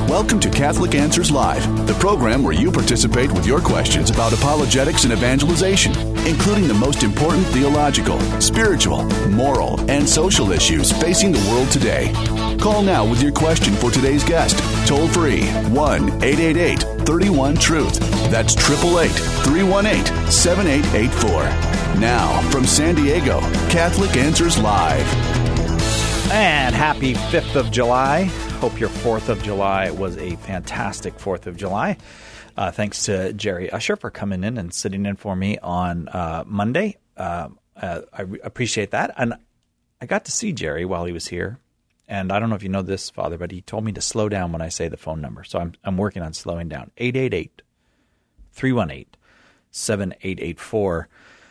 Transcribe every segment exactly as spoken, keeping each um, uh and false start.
Welcome to Catholic Answers Live, the program where you participate with your questions about apologetics and evangelization, including the most important theological, spiritual, moral, and social issues facing the world today. Call now with your question for today's guest. Toll free, one eight eight eight, three one, truth. That's eight eight eight, three one eight, seven eight eight four. Now, from San Diego, Catholic Answers Live. And happy fifth of July. Hope your fourth of July was a fantastic fourth of July. Uh, thanks to Jerry Usher for coming in and sitting in for me on uh, Monday. Uh, uh, I re- appreciate that. And I got to see Jerry while he was here. And I don't know if you know this, Father, but he told me to slow down when I say the phone number. So I'm I'm working on slowing down. eight eight eight, three one eight, seven eight eight four.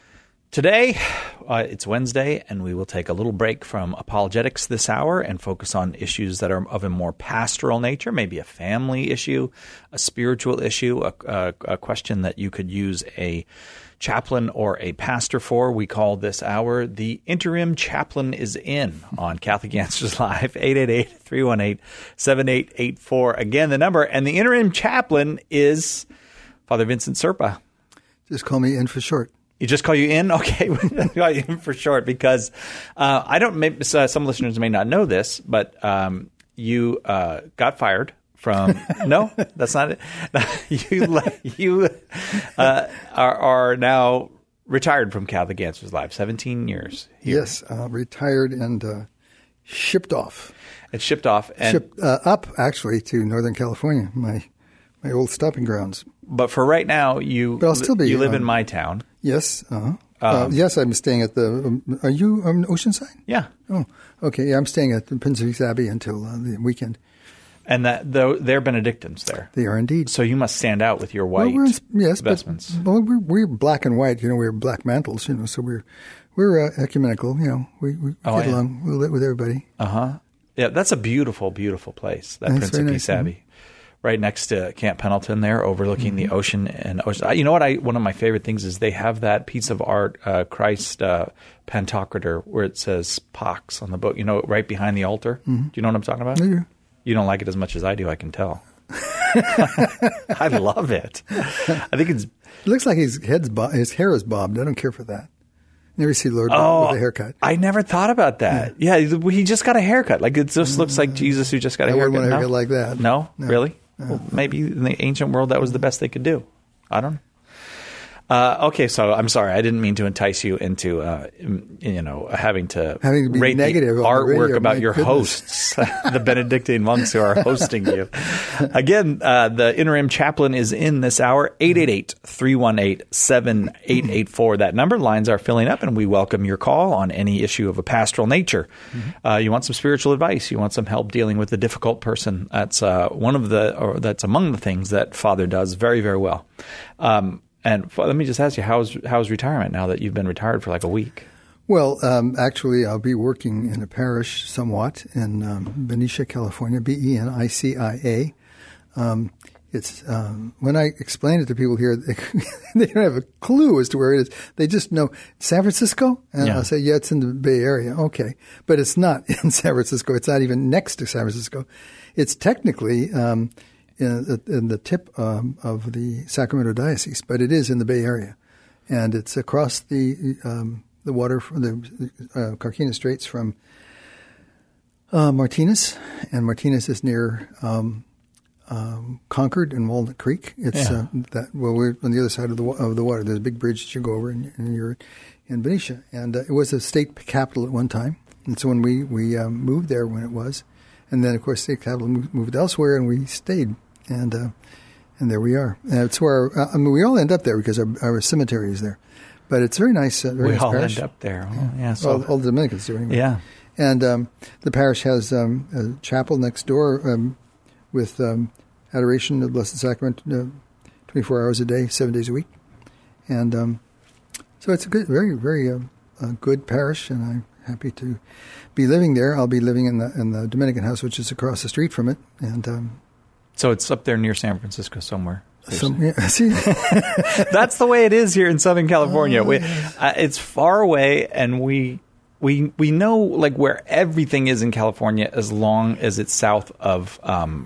Today, uh, it's Wednesday, and we will take a little break from apologetics this hour and focus on issues that are of a more pastoral nature, maybe a family issue, a spiritual issue, a, a, a question that you could use a chaplain or a pastor for. We call this hour The Interim Chaplain is In on Catholic Answers Live, eight eight eight, three one eight, seven eight eight four. Again, the number. And the interim chaplain is Father Vincent Serpa. Just call me in for short. You just call you in? Okay. Call you in for short because uh, I don't, maybe, uh, some listeners may not know this, but um, you uh, got fired from, no, that's not it. You, you uh, are, are now retired from Catholic Answers Live, seventeen years here. Yes, uh, retired and uh, shipped off. It's shipped off. And shipped uh, up, actually, to Northern California, my my old stopping grounds. But for right now, you, but I'll still be, you live um, in my town. Yes. Uh-huh. Um, uh, yes, I'm staying at the um, – are you on Oceanside? Yeah. Oh, okay. Yeah, I'm staying at the Prince of East Abbey until uh, the weekend. And that the, they're Benedictines there. They are indeed. So you must stand out with your white well, we're, yes, vestments. But, well, we're, we're black and white. You know, we're black mantles, you know, so we're we're uh, ecumenical. You know, we, we oh, get yeah. along with, with everybody. Uh-huh. Yeah, that's a beautiful, beautiful place, that That's Prince of very Peace nice, Abbey. mm-hmm. Right next to Camp Pendleton there, overlooking mm-hmm. the ocean and ocean. You know what? I one of my favorite things is they have that piece of art, uh, Christ uh, Pantocrator, where it says Pax on the book. You know, right behind the altar. Mm-hmm. Do you know what I'm talking about? Yeah. You don't like it as much as I do, I can tell. I love it. I think it's. It looks like his head's bo- his hair is bobbed. I don't care for that. Never see Lord oh, with a haircut. I never thought about that. Yeah. yeah, he just got a haircut. Like it just looks like Jesus who just got a I haircut. wouldn't want a haircut no? like that. No, no. really? No. Well, maybe in the ancient world that was the best they could do. I don't know. Uh, okay, so I'm sorry. I didn't mean to entice you into, uh, you know, having to, having to be rate negative the on the artwork radio, about your goodness. hosts, the Benedictine monks who are hosting you. Again, uh, the interim chaplain is in this hour, eight eight eight, three one eight, seven eight eight four. That number. Lines are filling up, and we welcome your call on any issue of a pastoral nature. Mm-hmm. Uh, you want some spiritual advice. You want some help dealing with a difficult person. That's uh, one of the, or that's among the things that Father does very, very well. Um, And let me just ask you, how's how's retirement now that you've been retired for like a week? Well, um, actually, I'll be working in a parish somewhat in um, Benicia, California, B E N I C I A. Um, it's um, when I explain it to people here, they, they don't have a clue as to where it is. They just know San Francisco, and yeah. I'll say, yeah, it's in the Bay Area. Okay, but it's not in San Francisco. It's not even next to San Francisco. It's technically um, in, in the tip um, of the Sacramento Diocese, but it is in the Bay Area, and it's across the um, the water from the uh, Carquinez Straits from uh, Martinez, and Martinez is near um, um, Concord and Walnut Creek. It's yeah. uh, that well, we're on the other side of the of the water. There's a big bridge that you go over, and, and you're in Benicia, and uh, it was a state capital at one time. And so when we we um, moved there, when it was, and then of course state capital moved, moved elsewhere, and we stayed, and uh, and there we are. And it's where our, I mean, we all end up there because our, our cemetery is there. But it's very nice. Uh, very we nice all parish. end up there. Oh, yeah, so all, all the Dominicans do anyway. Yeah, and um, the parish has um, a chapel next door um, with um, adoration of the Blessed Sacrament, uh, twenty-four hours a day, seven days a week, and um, so it's a good, very, very uh, a good parish, and I'm happy to be living there. I'll be living in the in the Dominican house, which is across the street from it, and um, so it's up there near San Francisco somewhere. Some, yeah, see, that's the way it is here in Southern California. Oh, we, uh, it's far away, and we we we know like where everything is in California as long as it's south of um, uh,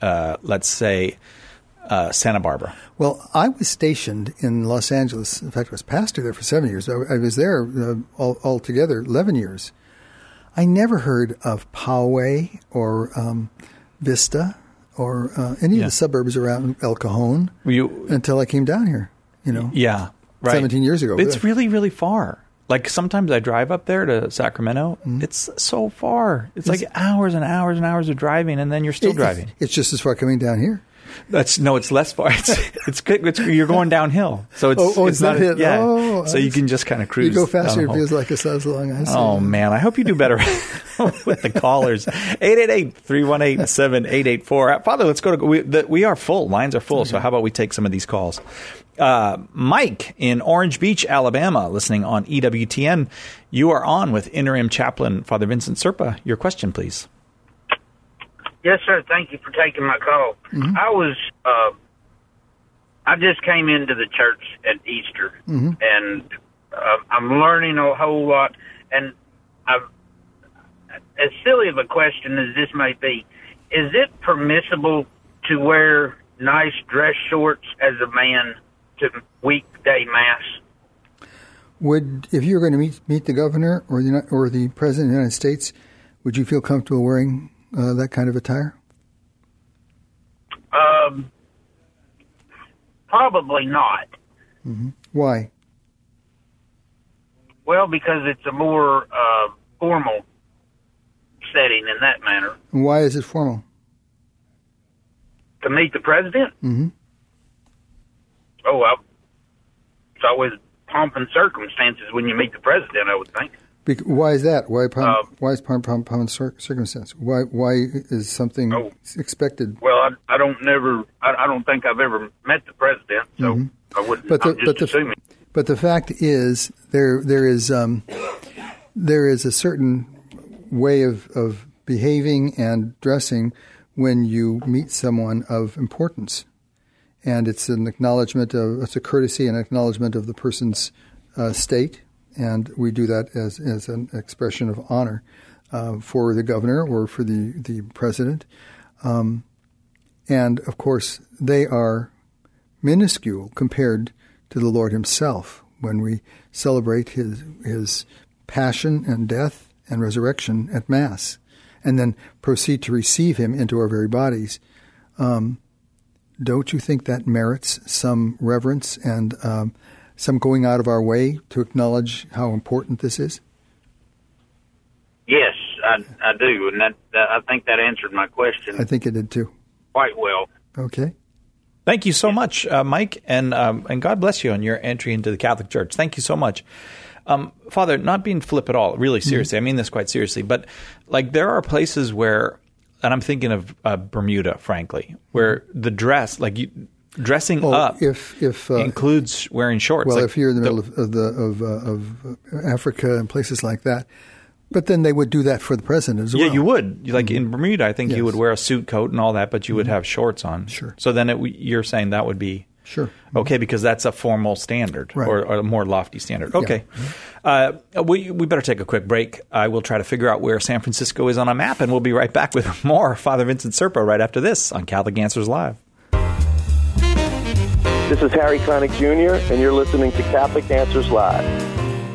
uh, let's say, uh, Santa Barbara? Well, I was stationed in Los Angeles. In fact, I was pastor there for seven years. I, I was there uh, all, altogether eleven years. I never heard of Poway or um, Vista or uh, any yeah. of the suburbs around El Cajon you, until I came down here, you know. Yeah, right. seventeen years ago. It's really, really far. Like sometimes I drive up there to Sacramento. Mm-hmm. It's so far. It's, it's like hours and hours and hours of driving, and then you're still it, driving. It's just as far coming down here. That's no, it's less far. It's it's, it's you're going downhill, so it's oh, oh, it's, it's not a, yeah. Oh, so you can just kind of cruise. You go faster. It feels like it's as long. I see. Oh man, I hope you do better with the callers. eight eight eight, three one eight, seven eight eight four. Father, let's go to we. The, we are full. Lines are full. Okay. So how about we take some of these calls? Uh, Mike in Orange Beach, Alabama, listening on E W T N. You are on with Interim Chaplain Father Vincent Serpa. Your question, please. Yes, sir. Thank you for taking my call. Mm-hmm. I was, uh, I just came into the church at Easter, mm-hmm. and uh, I'm learning a whole lot. And I've, as silly of a question as this may be, is it permissible to wear nice dress shorts as a man to weekday mass? Would, if you were going to meet meet the governor or the or the president of the United States, would you feel comfortable wearing Uh, that kind of attire? Um, probably not. Mm-hmm. Why? Well, because it's a more uh, formal setting in that manner. And why is it formal? To meet the president? Mm-hmm. Oh, well, it's always pomp and circumstances when you meet the president, I would think. Be- why is that? Why pomp, uh, why is pomp, pomp, pomp and cir- circumstance? Why why is something oh, expected? Well, I, I don't never. I, I don't think I've ever met the president, so mm-hmm. I wouldn't. But the, I'm just but the, assuming. But the fact is, there there is um, there is a certain way of, of behaving and dressing when you meet someone of importance, and it's an acknowledgement of it's a courtesy and acknowledgement of the person's uh, state. And we do that as, as an expression of honor uh, for the governor or for the, the president. Um, and, of course, they are minuscule compared to the Lord himself when we celebrate his, his passion and death and resurrection at Mass and then proceed to receive him into our very bodies. Um, don't you think that merits some reverence and um some going out of our way to acknowledge how important this is? Yes, I, I do, and that, that I think that answered my question. I think it did too. Quite well. Okay. Thank you so much, uh, Mike, and um, and God bless you on your entry into the Catholic Church. Thank you so much. Um, Father, not being flip at all, really seriously, mm-hmm. I mean this quite seriously, but like there are places where, and I'm thinking of uh, Bermuda, frankly, where the dress, like you, dressing oh, up if, if, uh, includes wearing shorts. Well, like if you're in the, the middle of, of, the, of, uh, of Africa and places like that, but then they would do that for the president as well. Yeah, you would. Like mm-hmm. in Bermuda, I think yes. you would wear a suit coat and all that, but you would mm-hmm. have shorts on. Sure. So then it, you're saying that would be sure okay because that's a formal standard right. or, or a more lofty standard. Okay. Yeah. Uh, we, we better take a quick break. I will try to figure out where San Francisco is on a map, and we'll be right back with more Father Vincent Serpa right after this on Catholic Answers Live. This is Harry Connick Junior, and you're listening to Catholic Answers Live.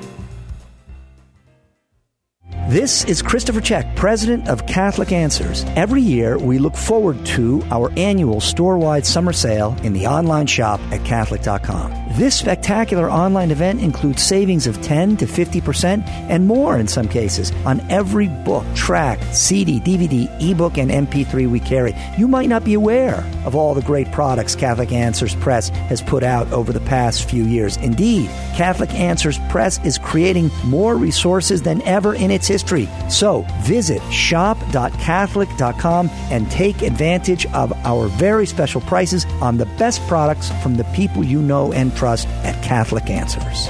This is Christopher Check, president of Catholic Answers. Every year, we look forward to our annual store-wide summer sale in the online shop at Catholic dot com. This spectacular online event includes savings of ten to fifty percent and more in some cases on every book, tract, C D, D V D, ebook, and M P three we carry. You might not be aware of all the great products Catholic Answers Press has put out over the past few years. Indeed, Catholic Answers Press is creating more resources than ever in its history. So visit shop dot catholic dot com and take advantage of our very special prices on the best products from the people you know and trust at Catholic Answers.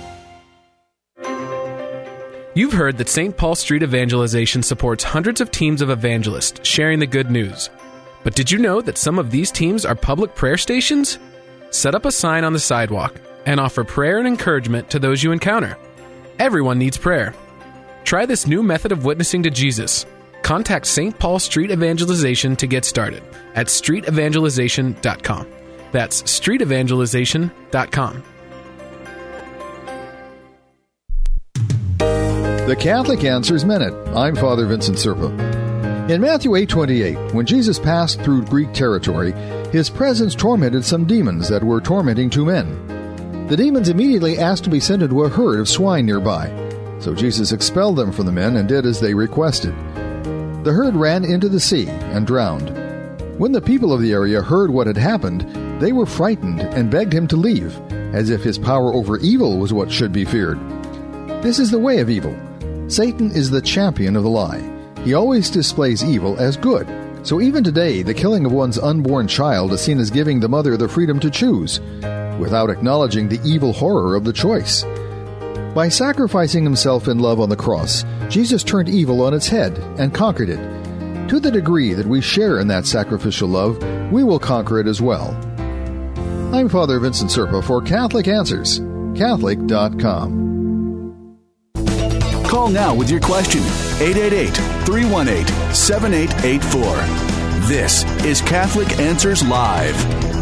You've heard that Saint Paul Street Evangelization supports hundreds of teams of evangelists sharing the good news. But did you know that some of these teams are public prayer stations? Set up a sign on the sidewalk and offer prayer and encouragement to those you encounter. Everyone needs prayer. Try this new method of witnessing to Jesus. Contact Saint Paul Street Evangelization to get started at street evangelization dot com. That's street evangelization dot com. The Catholic Answers Minute. I'm Father Vincent Serpa. In Matthew eight twenty-eight, when Jesus passed through Greek territory, his presence tormented some demons that were tormenting two men. The demons immediately asked to be sent into a herd of swine nearby. So Jesus expelled them from the men and did as they requested. The herd ran into the sea and drowned. When the people of the area heard what had happened, they were frightened and begged him to leave, as if his power over evil was what should be feared. This is the way of evil. Satan is the champion of the lie. He always displays evil as good. So even today, the killing of one's unborn child is seen as giving the mother the freedom to choose, without acknowledging the evil horror of the choice. By sacrificing himself in love on the cross, Jesus turned evil on its head and conquered it. To the degree that we share in that sacrificial love, we will conquer it as well. I'm Father Vincent Serpa for Catholic Answers, Catholic dot com. Call now with your question, eight eight eight, three one eight, seven eight eight four. This is Catholic Answers Live.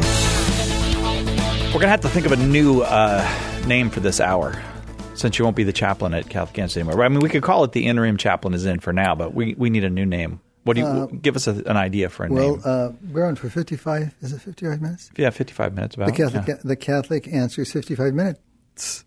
We're going to have to think of a new uh, name for this hour, since you won't be the chaplain at Catholic Answers anymore. I mean, we could call it the interim chaplain is in for now, but we, we need a new name. What do you uh, give us a, an idea for a well, name? Well, uh, we're on for fifty-five. Is it fifty-five minutes? Yeah, fifty-five minutes. About the Catholic. Yeah. The Catholic Answers fifty-five minutes.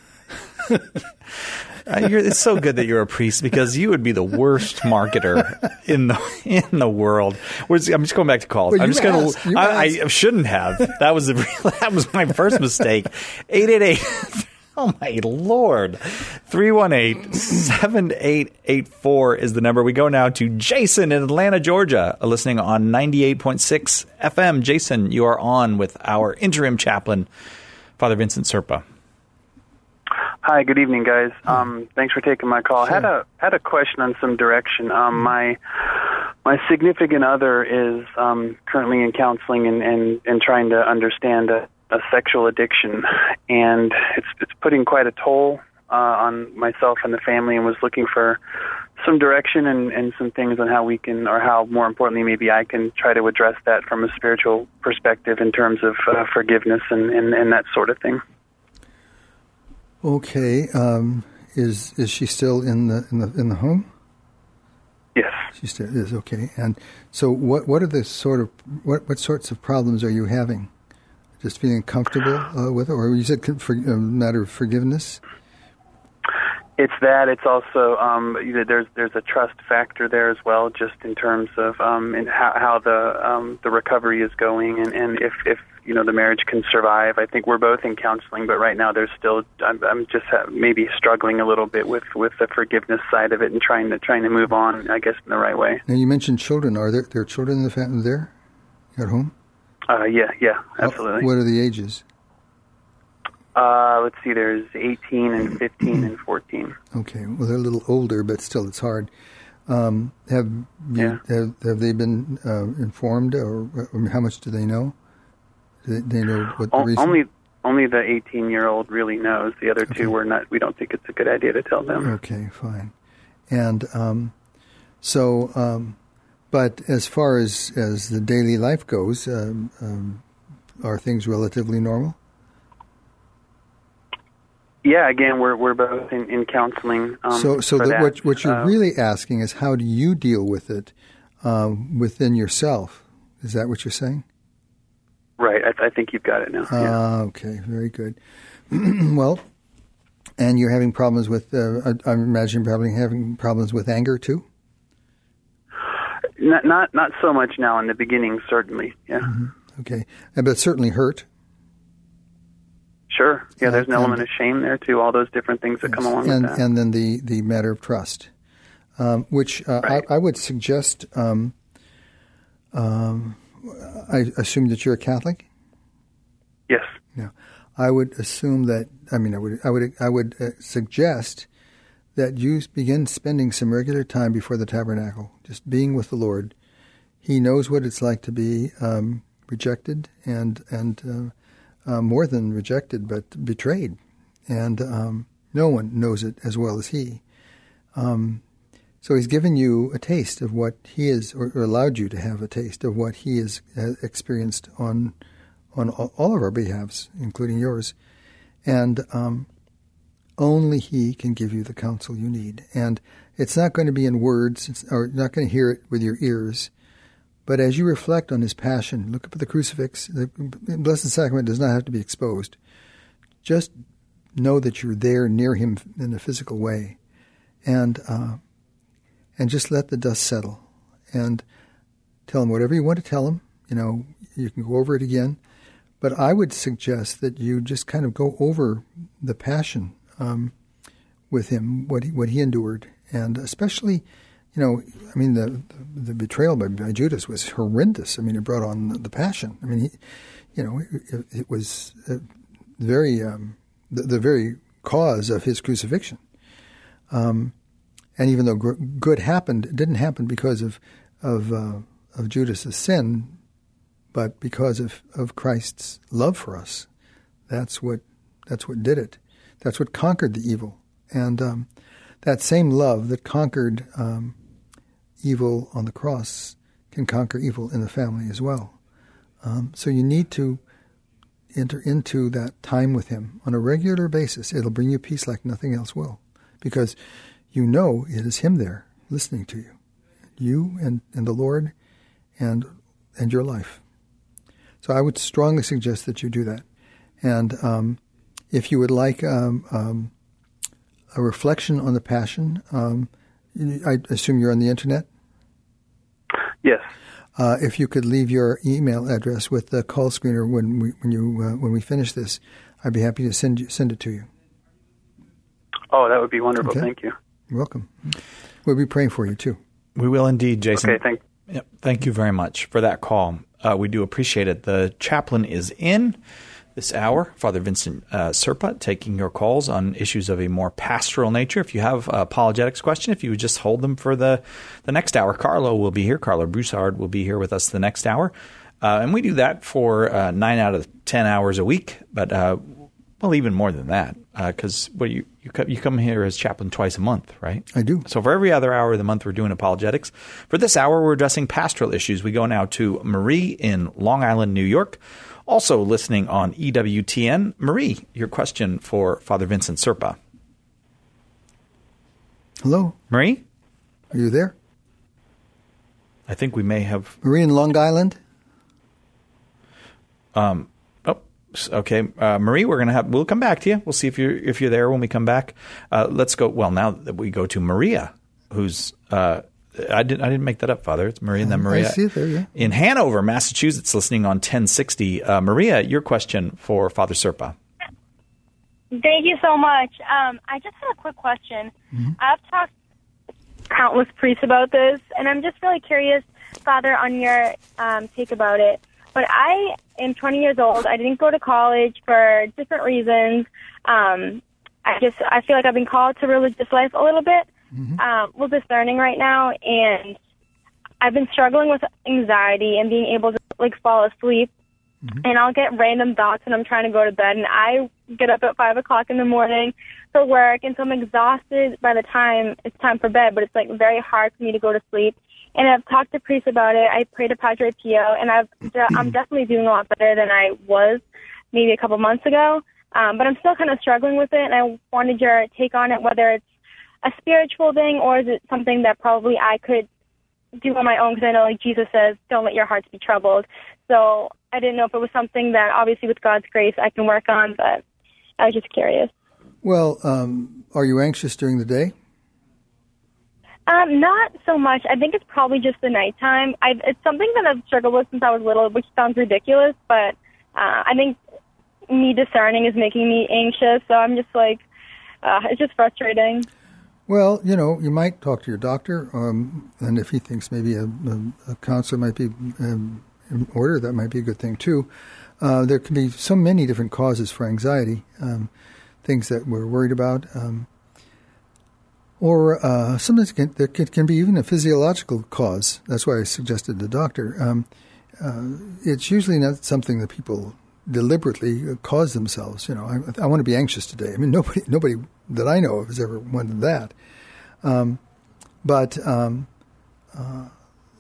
Uh, you're, it's so good that you're a priest, because you would be the worst marketer in the in the world. We're just, I'm just going back to calls. Well, I'm just going to. I, I shouldn't have. That was the real, that was my first mistake. Eight eight eight. Oh my Lord. three one eight, seven eight eight four is the number. We go now to Jason in Atlanta, Georgia, listening on ninety-eight point six F M. Jason, you are on with our interim chaplain, Father Vincent Serpa. Hi, good evening, guys. Um, thanks for taking my call. Sure. Had a had a question on some direction. Um, my my significant other is um, currently in counseling and, and, and trying to understand a, a sexual addiction, and it's it's putting quite a toll uh, on myself and the family, and was looking for some direction and, and some things on how we can, or how, more importantly, maybe I can try to address that from a spiritual perspective in terms of uh, forgiveness and, and, and that sort of thing. Okay, um, is is she still in the in the in the home? Yes, she still is. Okay, and so what what are the sort of what what sorts of problems are you having? Just feeling comfortable uh, with it, or you said for, a matter of forgiveness? It's that. It's also um, there's there's a trust factor there as well, just in terms of um, in how, how the um, the recovery is going, and, and if, if you know the marriage can survive. I think we're both in counseling, but right now there's still I'm, I'm just maybe struggling a little bit with, with the forgiveness side of it, and trying to trying to move on, I guess, in the right way. Now you mentioned children. Are there there are children in the family there at home? Uh, yeah, yeah, absolutely. What are the ages? Uh, let's see, there's eighteen and fifteen and fourteen. Okay, well, they're a little older, but still it's hard. Um, have, you, yeah. have have they been uh, informed, or, or how much do they know? Do they, they know what the o- reason? Only only the eighteen-year-old really knows. The other two, okay. we're not. We don't think it's a good idea to tell them. Okay, fine. And um, so, um, but as far as, as the daily life goes, um, um, are things relatively normal? Yeah, again, we're we're both in, in counseling. Um, so, so for the, that. what what you're uh, really asking is, how do you deal with it um, within yourself? Is that what you're saying? Right. I, I think you've got it now. Uh, yeah. Okay, very good. Well, and you're having problems with. Uh, I, I imagine probably having problems with anger too. Not not not so much now. In the beginning, certainly. Yeah. Mm-hmm. Okay, but certainly hurt. Sure. Yeah, there's an and, element of shame there, too, all those different things that yes, come along and, with that. And then the, the matter of trust, um, which uh, right. I, I would suggest, um, um, I assume that you're a Catholic? Yes. Yeah. I would assume that, I mean, I would I would, I would uh, suggest that you begin spending some regular time before the tabernacle, just being with the Lord. He knows what it's like to be um, rejected and, and uh, Uh, more than rejected, but betrayed. And um, no one knows it as well as he. Um, So he's given you a taste of what he is, or, or allowed you to have a taste of what he has uh, experienced on on all of our behalves, including yours. And um, only he can give you the counsel you need. And it's not going to be in words, it's, or you're not going to hear it with your ears. But as you reflect on his passion, look up at the crucifix. The Blessed Sacrament does not have to be exposed. Just know that you're there near him in a physical way. And uh, and just let the dust settle. And tell him whatever you want to tell him. You know, you can go over it again. But I would suggest that you just kind of go over the passion um, with him, what he, what he endured. And especially, you know, I mean, the the betrayal by, by Judas was horrendous. I mean, it brought on the, the passion. I mean, he, you know, it, it was very um, the, the very cause of his crucifixion. Um, and even though gr- good happened, it didn't happen because of of uh, of Judas's sin, but because of, of Christ's love for us. That's what that's what did it. That's what conquered the evil. And um, that same love that conquered um, evil on the cross can conquer evil in the family as well. Um, so you need to enter into that time with him on a regular basis. It'll bring you peace like nothing else will, because you know it is him there listening to you, you and, and the Lord and and your life. So I would strongly suggest that you do that. And um, if you would like um, um, a reflection on the Passion, um, I assume you're on the internet? Yes. Uh, if you could leave your email address with the call screener when we when you uh, when we finish this, I'd be happy to send you send it to you. Oh, that would be wonderful. Okay. Thank you. You're welcome. We'll be praying for you too. We will indeed, Jason. Okay, thank Yep. Thank you very much for that call. Uh, we do appreciate it. The chaplain is in this hour, Father Vincent uh, Serpa, taking your calls on issues of a more pastoral nature. If you have uh, apologetics question, if you would just hold them for the, the next hour. Carlo will be here. Carlo Broussard will be here with us the next hour. Uh, and we do that for uh, nine out of ten hours a week, but uh, well, even more than that, because uh, well, you, you, co- you come here as chaplain twice a month, right? I do. So for every other hour of the month, we're doing apologetics. For this hour, we're addressing pastoral issues. We go now to Marie in Long Island, New York, also listening on E W T N. Marie, your question for Father Vincent Serpa. Hello. Marie? Are you there? I think we may have... Marie in Long Island? Um. Oh, okay. Uh, Marie, we're going to have... We'll come back to you. We'll see if you're, if you're there when we come back. Uh, let's go... Well, now that we go to Maria, who's... Uh, I didn't. I didn't make that up, Father. It's Maria and then Maria. I see it there, yeah. In Hanover, Massachusetts, listening on ten sixty. Uh, Maria, your question for Father Serpa. Thank you so much. Um, I just had a quick question. Mm-hmm. I've talked to countless priests about this, and I'm just really curious, Father, on your um, take about it. But I am twenty years old. I didn't go to college for different reasons. Um, I just I feel like I've been called to religious life a little bit. Mm-hmm. Um, we're discerning right now, and I've been struggling with anxiety and being able to like fall asleep. Mm-hmm. And I'll get random thoughts when I'm trying to go to bed, and I get up at five o'clock in the morning for work, and so I'm exhausted by the time it's time for bed. But it's like very hard for me to go to sleep. And I've talked to priests about it. I prayed to Padre Pio, and I've I'm definitely doing a lot better than I was maybe a couple months ago. Um, but I'm still kind of struggling with it, and I wanted your take on it, whether it's a spiritual thing, or is it something that probably I could do on my own? Because I know, like Jesus says, don't let your hearts be troubled. So I didn't know if it was something that, obviously, with God's grace, I can work on. But I was just curious. Well, um, are you anxious during the day? Um, not so much. I think it's probably just the nighttime. I, it's something that I've struggled with since I was little, which sounds ridiculous, but uh, I think me discerning is making me anxious. So I'm just like, uh, it's just frustrating. Well, you know, you might talk to your doctor, um, and if he thinks maybe a, a, a counselor might be um, in order, that might be a good thing too. Uh, there can be so many different causes for anxiety, um, things that we're worried about, um, or uh, sometimes can, there can, can be even a physiological cause. That's why I suggested the doctor. Um, uh, it's usually not something that people deliberately cause themselves. You know, I, I want to be anxious today. I mean, nobody, nobody that I know of has ever wanted that. Um, but um, uh,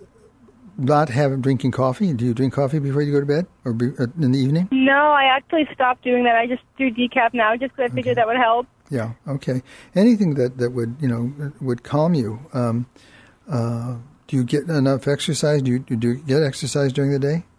not having drinking coffee. Do you drink coffee before you go to bed or be, uh, in the evening? No, I actually stopped doing that. I just do decaf now just because I figured Okay. that would help. Yeah. Okay. Anything that, that would you know would calm you. Um, uh, do you get enough exercise? Do you do you get exercise during the day?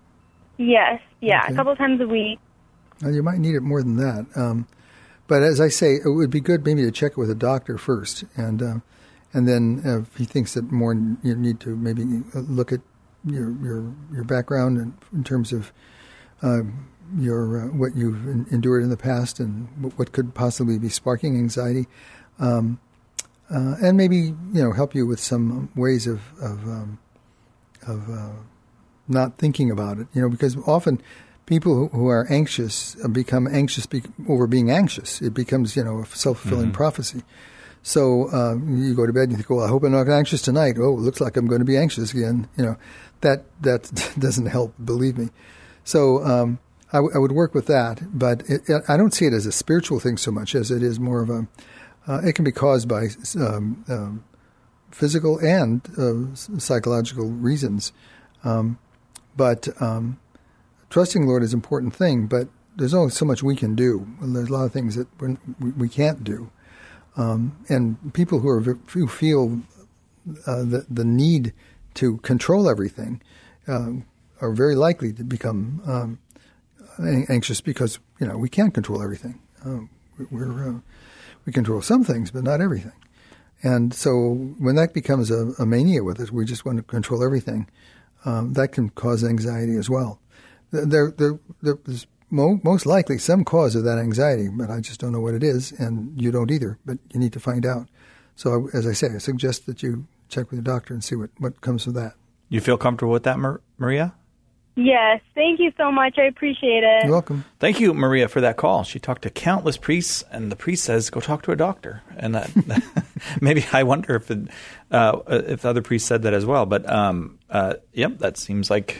Yes, yeah, Okay. a couple times a week. Well, you might need it more than that. Um, but as I say, it would be good maybe to check it with a doctor first, and uh, and then uh, if he thinks that more you need to maybe look at your your your background in, in terms of uh, your uh, what you've en- endured in the past and what, what could possibly be sparking anxiety, um, uh, and maybe you know help you with some ways of of um, of uh, not thinking about it. You know, because often people who, who are anxious become anxious be- over being anxious. It becomes, you know, a self-fulfilling Mm-hmm. prophecy. So uh, you go to bed and you think, well, I hope I'm not anxious tonight. Oh, it looks like I'm going to be anxious again. You know, that that doesn't help, believe me. So um, I, w- I would work with that, but it, it, I don't see it as a spiritual thing so much as it is more of a, uh, it can be caused by um, um, physical and uh, psychological reasons. Um, but um, trusting the Lord is an important thing, but there's only so much we can do. There's a lot of things that we're, we we can't do. Um, and people who are who feel uh, the the need to control everything um, are very likely to become um, anxious because you know we can't control everything. Uh, we're uh, we control some things, but not everything. And so when that becomes a, a mania with us, we just want to control everything. Um, that can cause anxiety as well. There, there, there's mo- most likely some cause of that anxiety, but I just don't know what it is, and you don't either, but you need to find out. So as I say, I suggest that you check with your doctor and see what, what comes of that. You feel comfortable with that, Mar- Maria? Yes, thank you so much. I appreciate it. You're welcome. Thank you, Maria, for that call. She talked to countless priests, and the priest says, go talk to a doctor. And that, maybe I wonder if it, uh, if the other priest said that as well. But, um, uh, yep, that seems like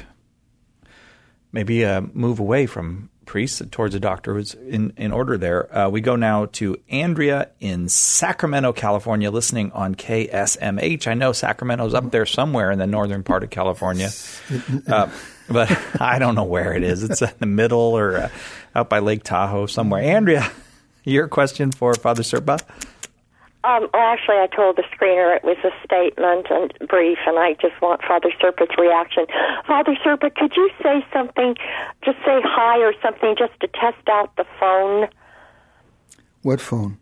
maybe a move away from priests towards a doctor who's in, in order there. Uh, we go now to Andrea in Sacramento, California, listening on K S M H. I know Sacramento's up there somewhere in the northern part of California. Uh, But I don't know where it is. It's in the middle or uh, out by Lake Tahoe somewhere. Andrea, your question for Father Serpa? Um, well, actually, I told the screener it was a statement and brief, and I just want Father Serpa's reaction. Father Serpa, could you say something, just say hi or something, just to test out the phone? What phone?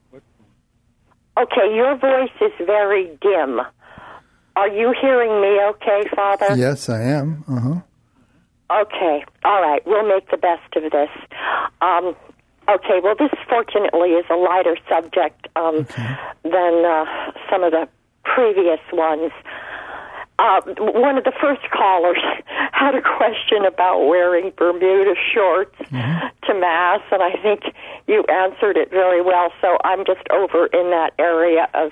Okay, your voice is very dim. Are you hearing me okay, Father? Yes, I am. Uh-huh. Okay, all right, we'll make the best of this. Um, okay, well, this fortunately is a lighter subject um, okay. than uh, some of the previous ones. Uh, one of the first callers had a question about wearing Bermuda shorts mm-hmm. to Mass, and I think you answered it very well, so I'm just over in that area of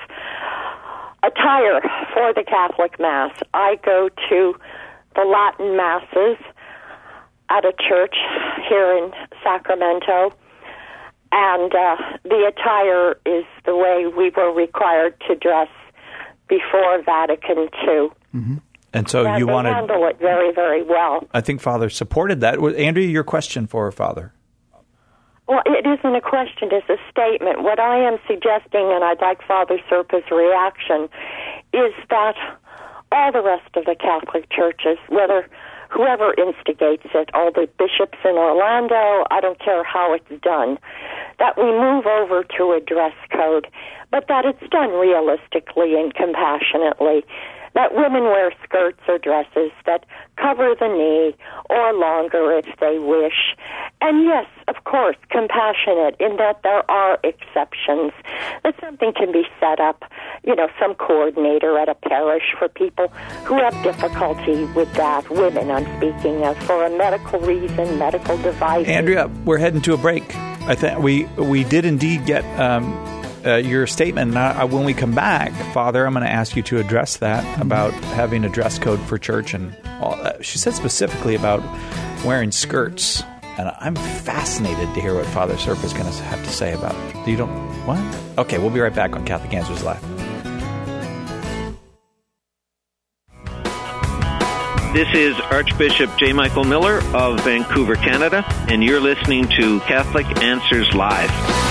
attire for the Catholic Mass. I go to the Latin Masses at a church here in Sacramento, and uh, the attire is the way we were required to dress before Vatican Two. Mm-hmm. And so and you they wanted handle it very, very well. I think Father supported that. Andrea, your question for Father? Well, it isn't a question; it's a statement. What I am suggesting, and I'd like Father Serpa's reaction, is that all the rest of the Catholic churches, whether whoever instigates it, all the bishops in Orlando, I don't care how it's done, that we move over to a dress code, but that it's done realistically and compassionately, that women wear skirts or dresses that cover the knee or longer if they wish. And yes, of course, compassionate in that there are exceptions, that something can be set up, you know, some coordinator at a parish for people who have difficulty with that, women I'm speaking of, for a medical reason, medical device. Andrea, we're heading to a break. I think we we did indeed get um, uh, your statement. Now, when we come back, Father, I'm going to ask you to address that mm-hmm. about having a dress code for church and all that. She said specifically about wearing skirts. And I'm fascinated to hear what Father Serpa is going to have to say about it. You don't what? Okay, we'll be right back on Catholic Answers Live. This is Archbishop J. Michael Miller of Vancouver, Canada, and you're listening to Catholic Answers Live.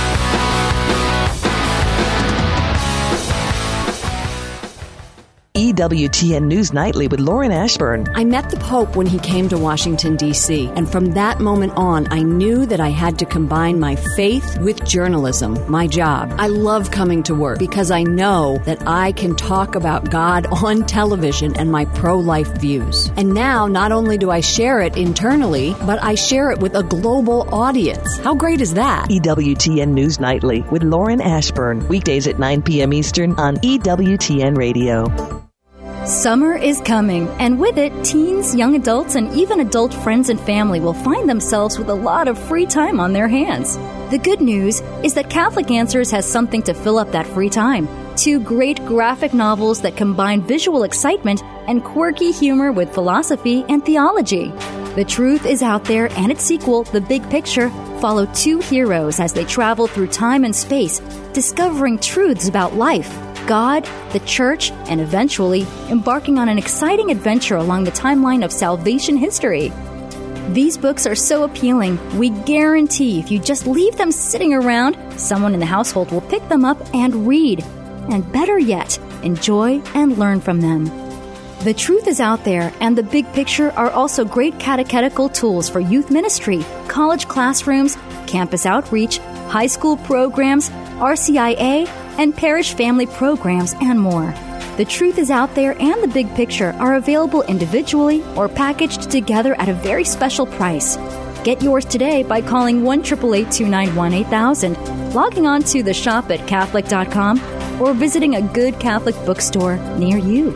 E W T N News Nightly with Lauren Ashburn. I met the Pope when he came to Washington, D C, and from that moment on, I knew that I had to combine my faith with journalism, my job. I love coming to work because I know that I can talk about God on television and my pro-life views. And now, not only do I share it internally, but I share it with a global audience. How great is that? E W T N News Nightly with Lauren Ashburn. Weekdays at nine p.m. Eastern on E W T N Radio. Summer is coming, and with it, teens, young adults, and even adult friends and family will find themselves with a lot of free time on their hands. The good news is that Catholic Answers has something to fill up that free time. Two great graphic novels that combine visual excitement and quirky humor with philosophy and theology. The Truth is Out There and its sequel, The Big Picture, follow two heroes as they travel through time and space, discovering truths about life, God, the Church, and eventually embarking on an exciting adventure along the timeline of salvation history. These books are so appealing, we guarantee if you just leave them sitting around, someone in the household will pick them up and read. And better yet, enjoy and learn from them. The Truth is Out There and The Big Picture are also great catechetical tools for youth ministry, college classrooms, campus outreach, high school programs, R C I A, and parish family programs, and more. The Truth is Out There and The Big Picture are available individually or packaged together at a very special price. Get yours today by calling one eight eight eight, two nine one, eight thousand, logging on to the shop at Catholic dot com, or visiting a good Catholic bookstore near you.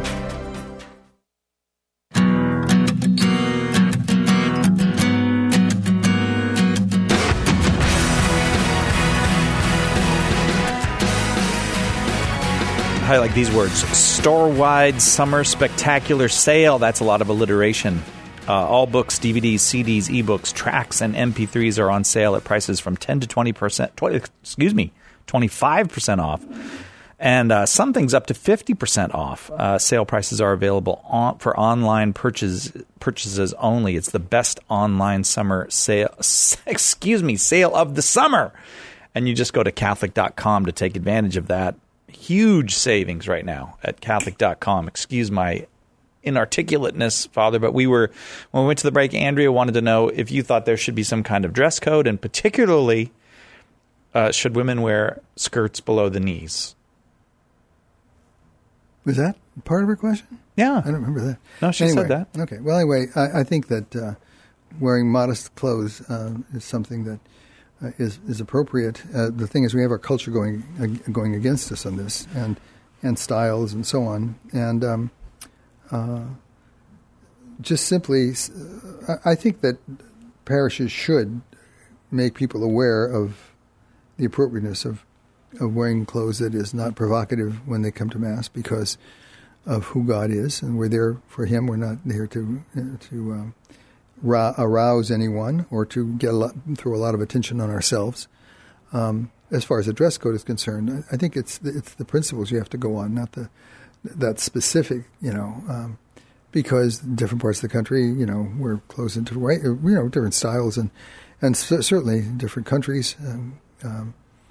I like these words. Store-wide summer spectacular sale. That's a lot of alliteration. Uh, all books, D V Ds, C Ds, ebooks, tracks, and M P threes are on sale at prices from ten to twenty percent. twenty, excuse me, twenty-five percent off. And uh, some things up to fifty percent off. Uh, sale prices are available on, for online purchase, purchases only. It's the best online summer sale, excuse me, sale of the summer. And you just go to Catholic dot com to take advantage of that. Huge savings right now at Catholic dot com. Excuse my inarticulateness, Father, but we were, when we went to the break, Andrea wanted to know if you thought there should be some kind of dress code, and particularly, uh, should women wear skirts below the knees? Was that part of her question? Yeah. I don't remember that. No, she anyway, said that. Okay. Well, anyway, I, I think that uh, wearing modest clothes uh, is something that Uh, is is appropriate. Uh, the thing is, we have our culture going uh, going against us on this, and and styles and so on, and um, uh, just simply, uh, I think that parishes should make people aware of the appropriateness of of wearing clothes that is not provocative when they come to Mass, because of who God is, and we're there for Him. We're not there to uh, to um, arouse anyone or to get a lot, throw a lot of attention on ourselves. Um, as far as the dress code is concerned, I, I think it's the, it's the principles you have to go on, not the that specific, you know, um, because different parts of the country, you know, we're close into way, you know, different styles and and c- certainly different countries. Um, um,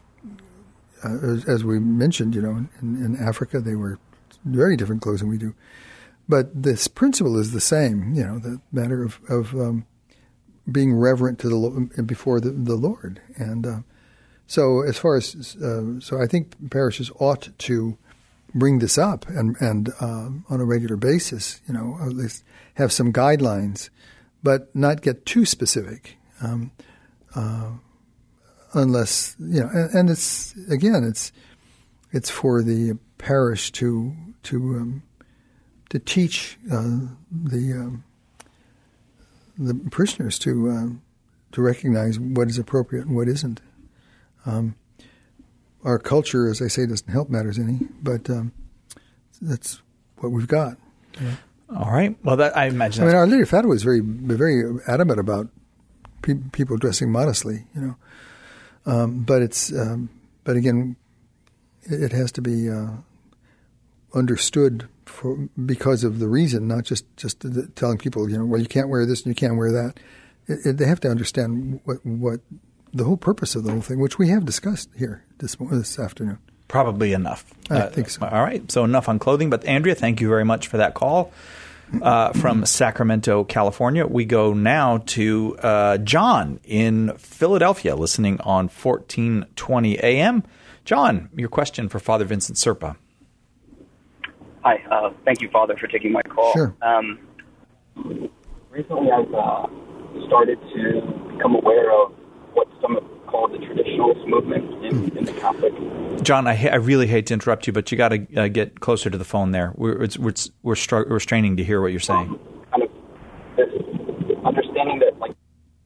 uh, as, as we mentioned, you know, in, in Africa they wear very different clothes than we do. But this principle is the same, you know, the matter of, of um, being reverent to the before the, the Lord. And uh, so as far as, uh, so I think parishes ought to bring this up and, and um, on a regular basis, you know, at least have some guidelines, but not get too specific um, uh, unless, you know, and, and it's, again, it's it's for the parish to, to, um, to teach uh, the um, the parishioners to uh, to recognize what is appropriate and what isn't. Um, our culture, as I say, doesn't help matters any, but um, that's what we've got. Yeah. All right. Well, that I imagine. I mean, Our Lady of Fatima was very very adamant about pe- people dressing modestly, you know. Um, but it's um, but again, it, it has to be uh, understood for because of the reason, not just just the, telling people, you know, well, you can't wear this and you can't wear that. It, it, they have to understand what what the whole purpose of the whole thing, which we have discussed here this this afternoon. Probably enough. I uh, think so. All right. So enough on clothing. But Andrea, thank you very much for that call uh, from Sacramento, California. We go now to uh, John in Philadelphia, listening on fourteen twenty A M. John, your question for Father Vincent Serpa. Hi. Uh, thank you, Father, for taking my call. Sure. Um, recently, I've uh, started to become aware of what some have called the traditionalist movement in, in the Catholic. John, I, ha- I really hate to interrupt you, but you got to uh, get closer to the phone there. We're it's, we're we're, str- we're straining to hear what you're saying. Um, kind of this understanding that, like,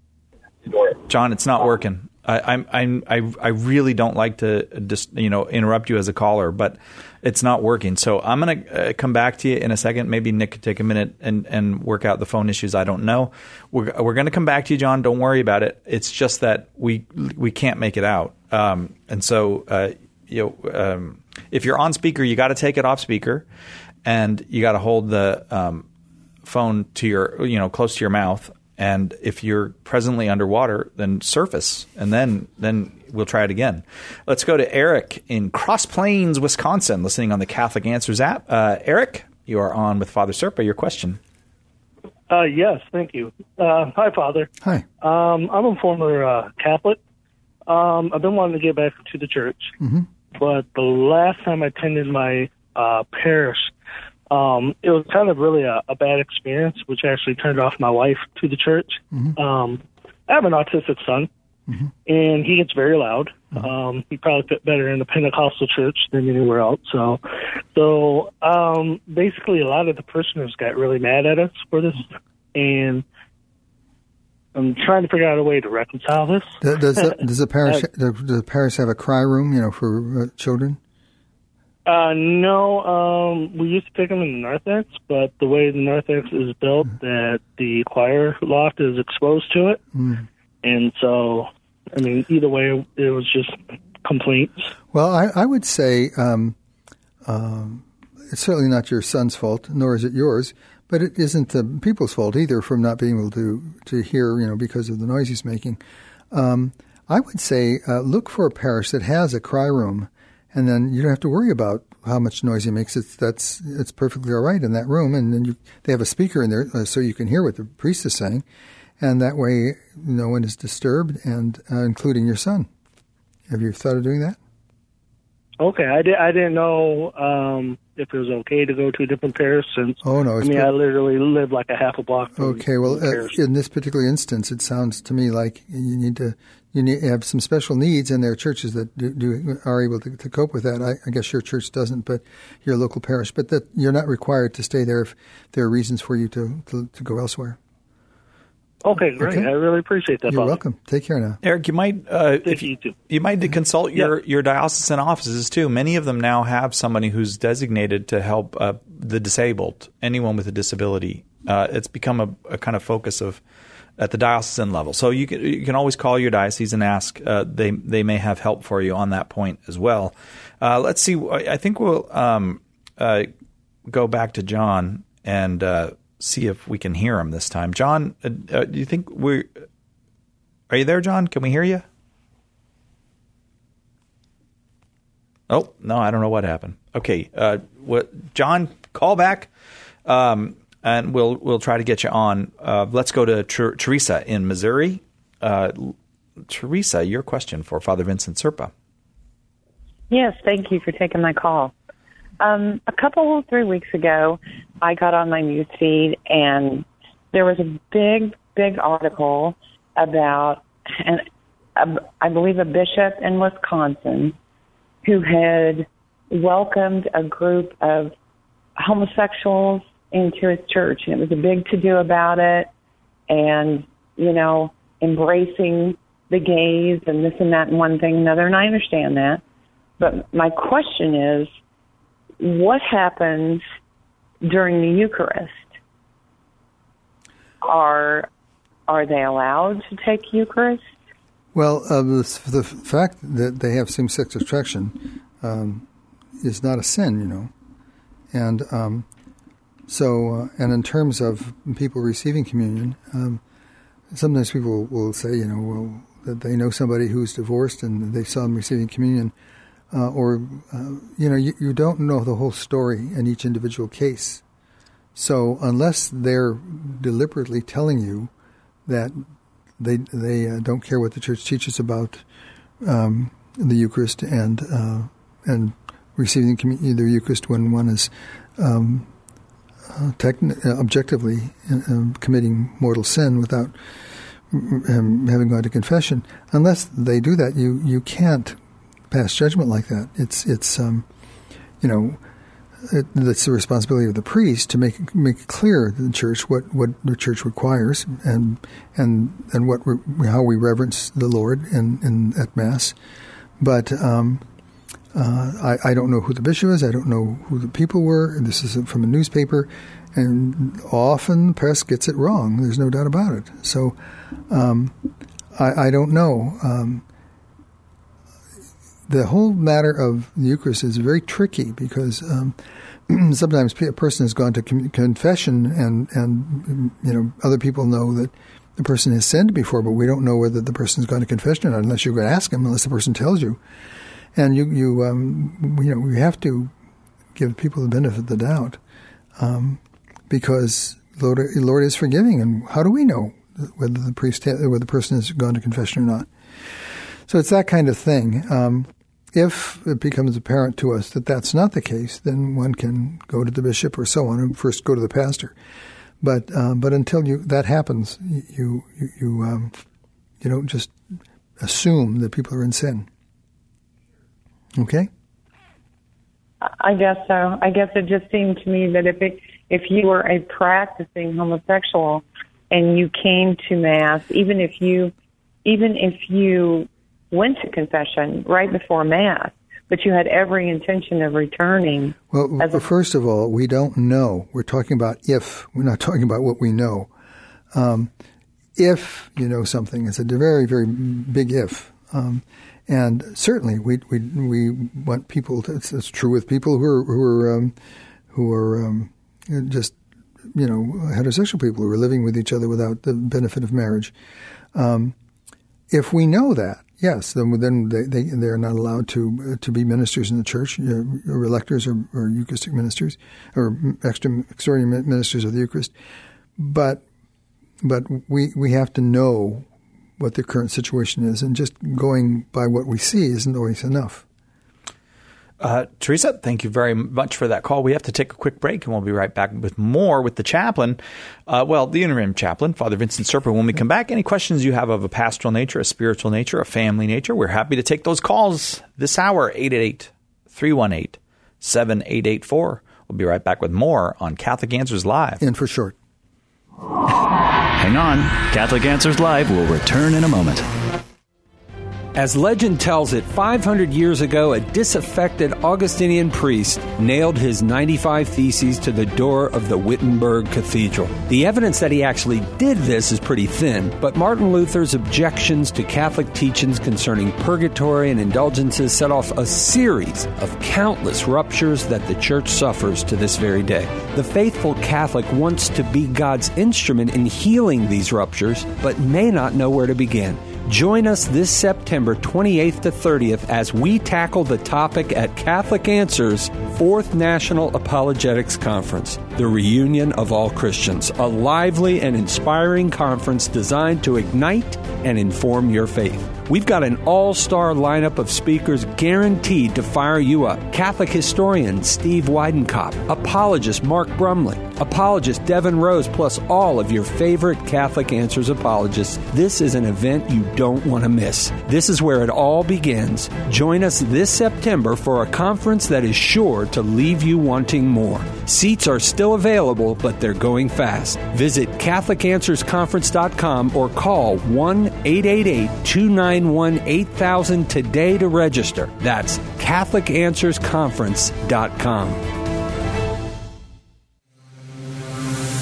John, it's not working. I, I'm I'm I I really don't like to just you know interrupt you as a caller, but it's not working. So I'm gonna uh, come back to you in a second. Maybe Nick could take a minute and, and work out the phone issues. I don't know. We're we're gonna come back to you, John. Don't worry about it. It's just that we we can't make it out. Um, and so uh, you know um, if you're on speaker, you got to take it off speaker, and you got to hold the um, phone to your you know close to your mouth. And if you're presently underwater, then surface, and then then we'll try it again. Let's go to Eric in Cross Plains, Wisconsin, listening on the Catholic Answers app. Uh, Eric, you are on with Father Serpa. Your question. Uh, yes, thank you. Uh, hi, Father. Hi. Um, I'm a former uh, Catholic. Um, I've been wanting to get back to the church, mm-hmm. but the last time I attended my uh, parish, Um, it was kind of really a, a bad experience, which actually turned off my wife to the church. Mm-hmm. Um, I have an autistic son, mm-hmm. and he gets very loud. Mm-hmm. Um, he probably fit better in the Pentecostal church than anywhere else. So, so um, basically, a lot of the parishioners got really mad at us for this, and I'm trying to figure out a way to reconcile this. Does the, does the parish does the parish have a cry room, you know, for uh, children? Uh, no, um, we used to pick them in the narthex, but the way the narthex is built, that the choir loft is exposed to it. Mm. And so, I mean, either way, it was just complaints. Well, I, I would say um, um, it's certainly not your son's fault, nor is it yours, but it isn't the people's fault either from not being able to, to hear, you know, because of the noise he's making. Um, I would say uh, look for a parish that has a cry room. And then you don't have to worry about how much noise he makes. It's that's it's perfectly all right in that room. And then you, they have a speaker in there uh, so you can hear what the priest is saying, and that way no one is disturbed, and uh, including your son. Have you thought of doing that? Okay, I, did, I didn't know um, if it was okay to go to a different parish since, oh, no, I it's mean, per- I literally live like a half a block from Okay, well, uh, in this particular instance, it sounds to me like you need to you need have some special needs, and there are churches that do, do are able to, to cope with that. I, I guess your church doesn't, but your local parish. But that you're not required to stay there if there are reasons for you to, to, to go elsewhere. Okay, great. Okay. I really appreciate that, You're Father. welcome. Take care now. Eric, you might uh, if you, you, you might consult your, your diocesan offices too. Many of them now have somebody who's designated to help uh, the disabled, anyone with a disability. Uh, it's become a, a kind of focus of at the diocesan level. So you can you can always call your diocese and ask. Uh, they they may have help for you on that point as well. Uh, let's see. I think we'll um, uh, go back to John and. Uh, see if we can hear him this time. John, uh, uh, do you think we're... Are you there, John? Can we hear you? Oh, no, I don't know what happened. Okay, uh, what, John, call back, um, and we'll we'll try to get you on. Uh, let's go to Ter- Teresa in Missouri. Uh, Teresa, your question for Father Vincent Serpa. Yes, thank you for taking my call. Um, a couple, three weeks ago, I got on my news feed, and there was a big, big article about, an, a, I believe, a bishop in Wisconsin who had welcomed a group of homosexuals into his church. And it was a big to-do about it, and, you know, embracing the gays and this and that and one thing and another, and I understand that. But my question is, what happens during the Eucharist? Are are they allowed to take Eucharist? Well, uh, the, the fact that they have same-sex attraction um, is not a sin, you know. And um, So, uh, and in terms of people receiving communion, um, sometimes people will say, you know, well, that they know somebody who's divorced and they saw them receiving communion, uh, or, uh, you know, you, you don't know the whole story in each individual case. So unless they're deliberately telling you that they they uh, don't care what the church teaches about um, the Eucharist and uh, and receiving the Eucharist when one is um, uh, techn- uh, objectively uh, committing mortal sin without um, having gone to confession, unless they do that, you, you can't pass judgment like that. It's it's um, you know. It, it's the responsibility of the priest to make make it clear to the church what, what the church requires and and and what re, how we reverence the Lord in, in at Mass. But um, uh, I, I don't know who the bishop is. I don't know who the people were. This is from a newspaper, and often the press gets it wrong. There's no doubt about it. So um, I, I don't know. Um, The whole matter of the Eucharist is very tricky because um, sometimes a person has gone to com- confession and, and, you know, other people know that the person has sinned before, but we don't know whether the person's gone to confession or not unless you're going to ask him, unless the person tells you. And you, you, um, you know, we have to give people the benefit of the doubt um, because Lord, Lord is forgiving. And how do we know whether the priest, whether the person has gone to confession or not? So it's that kind of thing. Um, If it becomes apparent to us that that's not the case, then one can go to the bishop or so on, and first go to the pastor. But um, but until you that happens, you you you, um, you don't just assume that people are in sin. Okay? I guess so. I guess it just seemed to me that if it, if you were a practicing homosexual and you came to Mass, even if you even if you went to confession right before Mass, but you had every intention of returning. Well, as a- first of all, we don't know. We're talking about if. We're not talking about what we know. Um, if you know something, it's a very, very big if. Um, and certainly, we we we want people. To, it's, it's true with people who are who are um, who are um, just you know heterosexual people who are living with each other without the benefit of marriage. Um, if we know that. Yes, then then they, they they're not allowed to uh, to be ministers in the church, uh, or electors or, or Eucharistic ministers, or extra extraordinary ministers of the Eucharist. But but we we have to know what the current situation is, and just going by what we see isn't always enough. Uh, Teresa, thank you very much for that call. We have to take a quick break, and we'll be right back with more with the chaplain. Uh, well, the interim chaplain, Father Vincent Serpa. When we come back, any questions you have of a pastoral nature, a spiritual nature, a family nature, we're happy to take those calls this hour, eight eight eight, three one eight, seven eight eight four. We'll be right back with more on Catholic Answers Live. And for short. Hang on. Catholic Answers Live will return in a moment. As legend tells it, five hundred years ago, a disaffected Augustinian priest nailed his ninety-five Theses to the door of the Wittenberg Cathedral. The evidence that he actually did this is pretty thin, but Martin Luther's objections to Catholic teachings concerning purgatory and indulgences set off a series of countless ruptures that the Church suffers to this very day. The faithful Catholic wants to be God's instrument in healing these ruptures, but may not know where to begin. Join us this September twenty-eighth to thirtieth as we tackle the topic at Catholic Answers' fourth National Apologetics Conference, the reunion of all Christians, a lively and inspiring conference designed to ignite and inform your faith. We've got an all-star lineup of speakers guaranteed to fire you up. Catholic historian Steve Weidenkopf, apologist Mark Brumley, apologist Devin Rose, plus all of your favorite Catholic Answers apologists. This is an event you don't want to miss. This is where it all begins. Join us this September for a conference that is sure to leave you wanting more. Seats are still available, but they're going fast. Visit Catholic Answers Conference dot com or call one eight eight eight, two nine one, eight thousand today to register. That's Catholic Answers Conference dot com.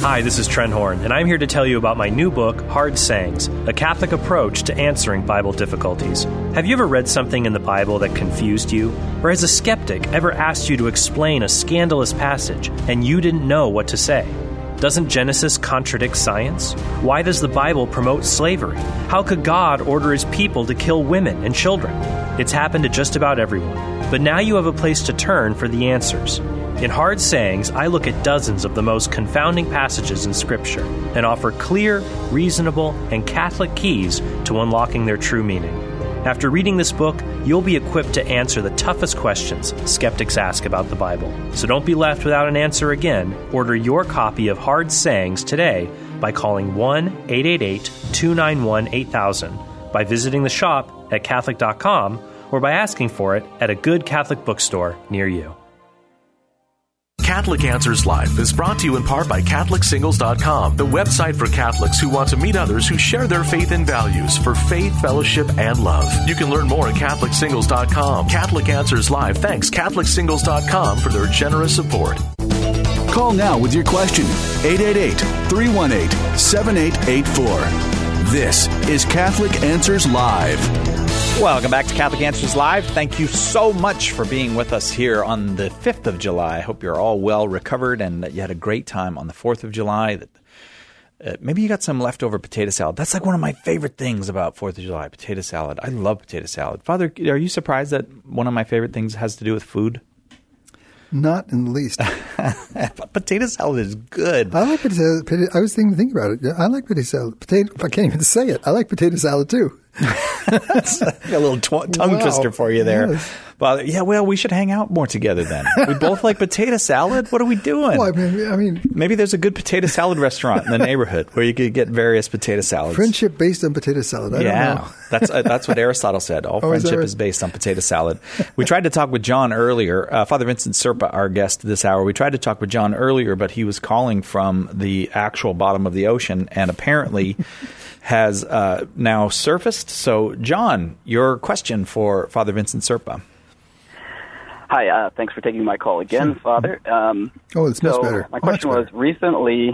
Hi, this is Trent Horn, and I'm here to tell you about my new book, Hard Sayings, a Catholic approach to answering Bible difficulties. Have you ever read something in the Bible that confused you? Or has a skeptic ever asked you to explain a scandalous passage and you didn't know what to say? Doesn't Genesis contradict science? Why does the Bible promote slavery? How could God order his people to kill women and children? It's happened to just about everyone. But now you have a place to turn for the answers. In Hard Sayings, I look at dozens of the most confounding passages in Scripture and offer clear, reasonable, and Catholic keys to unlocking their true meaning. After reading this book, you'll be equipped to answer the toughest questions skeptics ask about the Bible. So don't be left without an answer again. Order your copy of Hard Sayings today by calling one eight eight eight, two nine one, eight thousand, by visiting the shop at Catholic dot com, or by asking for it at a good Catholic bookstore near you. Catholic Answers Live is brought to you in part by Catholic Singles dot com, the website for Catholics who want to meet others who share their faith and values for faith, fellowship, and love. You can learn more at Catholic Singles dot com. Catholic Answers Live thanks Catholic Singles dot com for their generous support. Call now with your question, eight eight eight, three one eight, seven eight eight four. This is Catholic Answers Live. Welcome back to Catholic Answers Live. Thank you so much for being with us here on the fifth of July. I hope you're all well recovered and that you had a great time on the fourth of July. That uh, maybe you got some leftover potato salad. That's like one of my favorite things about fourth of July, potato salad. I love potato salad. Father, are you surprised that one of my favorite things has to do with food? Not in the least. Potato salad is good. I like potato salad. I was thinking, think about it. I like potato salad. Potato. I can't even say it. I like potato salad too. That's a little tw- tongue wow. twister for you there. Yes. But yeah, well, we should hang out more together then. We both like potato salad. What are we doing? Well, I mean, I mean, maybe there's a good potato salad restaurant in the neighborhood where you could get various potato salads. Friendship based on potato salad. I yeah, don't know. that's uh, that's what Aristotle said. All oh, friendship is, right? is based on potato salad. We tried to talk with John earlier. Uh, Father Vincent Serpa, our guest this hour. We tried to talk with John earlier, but he was calling from the actual bottom of the ocean, and apparently has uh, now surfaced. So, John, your question for Father Vincent Serpa. Hi, uh, thanks for taking my call again, Father. Um, oh, it's so much better. My question much was recently,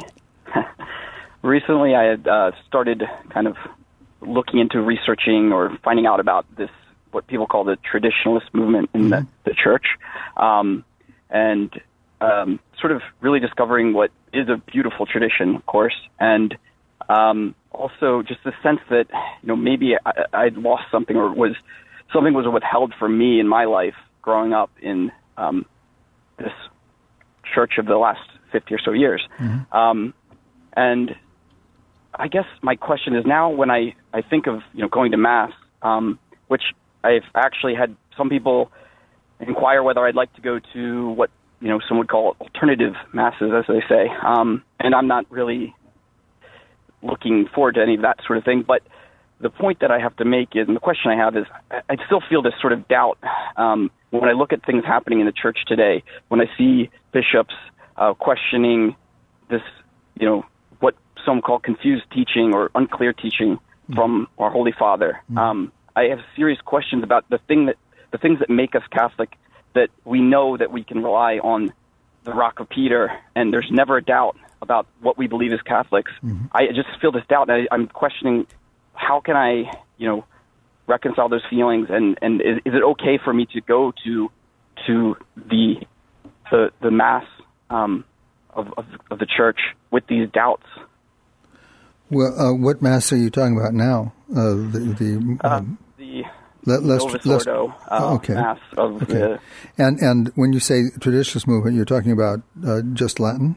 recently I had uh, started kind of looking into researching or finding out about this, what people call the traditionalist movement in mm-hmm. the, the church, um, and um, sort of really discovering what is a beautiful tradition, of course, and um, also just the sense that, you know, maybe I, I'd lost something or was something was withheld from me in my life growing up in um, this church of the last fifty or so years. Mm-hmm. Um, and I guess my question is now when I, I think of, you know, going to Mass, um, which I've actually had some people inquire whether I'd like to go to what, you know, some would call alternative Masses, as they say. Um, and I'm not really looking forward to any of that sort of thing. But the point that I have to make is, and the question I have is, I still feel this sort of doubt um, when I look at things happening in the church today, when I see bishops uh, questioning this, you know, what some call confused teaching or unclear teaching mm-hmm. from our Holy Father. Mm-hmm. Um, I have serious questions about the thing that the things that make us Catholic, that we know that we can rely on the Rock of Peter, and there's never a doubt about what we believe as Catholics. Mm-hmm. I just feel this doubt, and I, I'm questioning, how can I, you know, reconcile those feelings, and, and is, is it okay for me to go to to the the, the Mass um, of, of of the Church with these doubts? Well, uh, what Mass are you talking about now? Uh, the the, um, uh, the let, let's, Novus let's, Ordo uh, okay. Mass of okay. the... And, and when you say traditionalist movement, you're talking about uh, just Latin?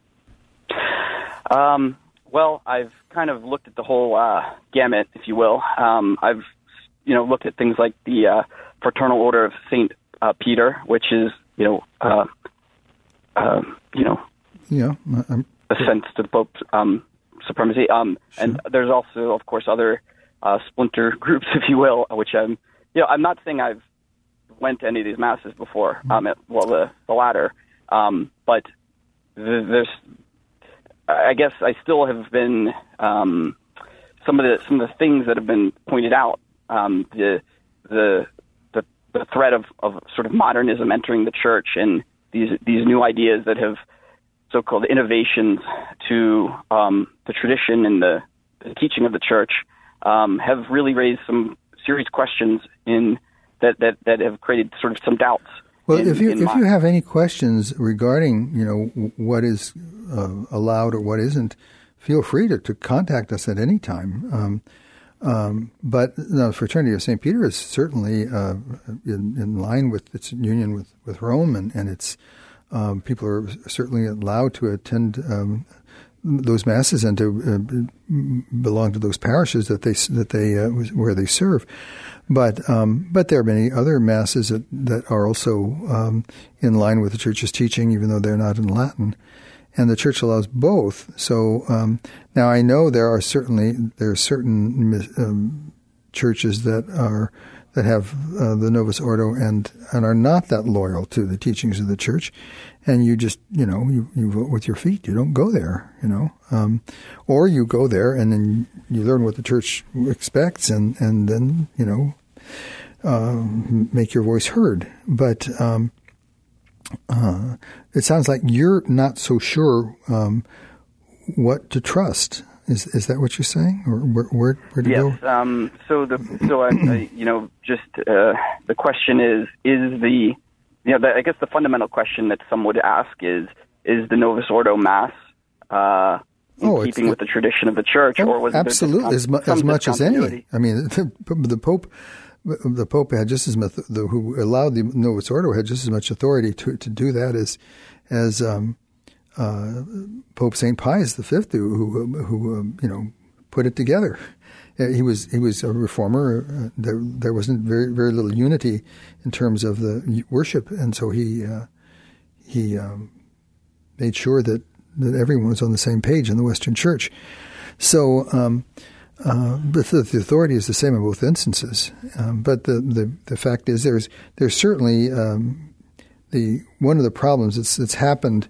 Um, well, I've kind of looked at the whole uh, gamut, if you will. Um, I've, you know, looked at things like the uh, Fraternal Order of Saint uh, Peter, which is, you know, uh, uh, you know, yeah, I'm, assent to the Pope's um, supremacy. Um, sure. And there's also, of course, other uh, splinter groups, if you will, which I'm, you know, I'm not saying I've went to any of these masses before. Mm-hmm. Um, at, well, the the latter, um, but th- there's. I guess I still have been um, some of the some of the things that have been pointed out. Um, the the the the threat of, of sort of modernism entering the church, and these these new ideas that have so-called innovations to um, the tradition and the, the teaching of the church um, have really raised some serious questions in that, that, that have created sort of some doubts. Well, in, if you if my, you have any questions regarding, you know, what is uh, allowed or what isn't, feel free to, to contact us at any time. Um, um, but the Fraternity of Saint Peter is certainly uh, in, in line with its union with, with Rome, and, and it's um, people are certainly allowed to attend um, those masses and to uh, belong to those parishes that they that they uh, where they serve. But um, but there are many other masses that, that are also um, in line with the Church's teaching, even though they're not in Latin. And the Church allows both. So um, now I know there are certainly there are certain um, churches that are that have uh, the Novus Ordo and and are not that loyal to the teachings of the Church, and you just you know you, you vote with your feet. You don't go there, you know, um, or you go there and then you learn what the Church expects, and and then you know uh, make your voice heard. But um, uh, it sounds like you're not so sure um, what to trust. Is is that what you're saying, or where where, where to yes, go? Um, so the so I, I you know just uh, the question is is the you know the, I guess the fundamental question that some would ask is is the Novus Ordo Mass uh, in oh, keeping with the tradition of the Church, oh, or was absolutely there as, mu- as much as any? I mean, the, the Pope. The Pope had just as much, the, who allowed the Novus Ordo had just as much authority to to do that as as um, uh, Pope Saint Pius the Fifth, who who, who um, you know put it together. He was he was a reformer. Uh, there there wasn't very very little unity in terms of the worship, and so he uh, he um, made sure that that everyone was on the same page in the Western Church. So. Um, Uh, but the, the authority is the same in both instances. Um, but the, the, the fact is, there's there's certainly um, the one of the problems that's that's happened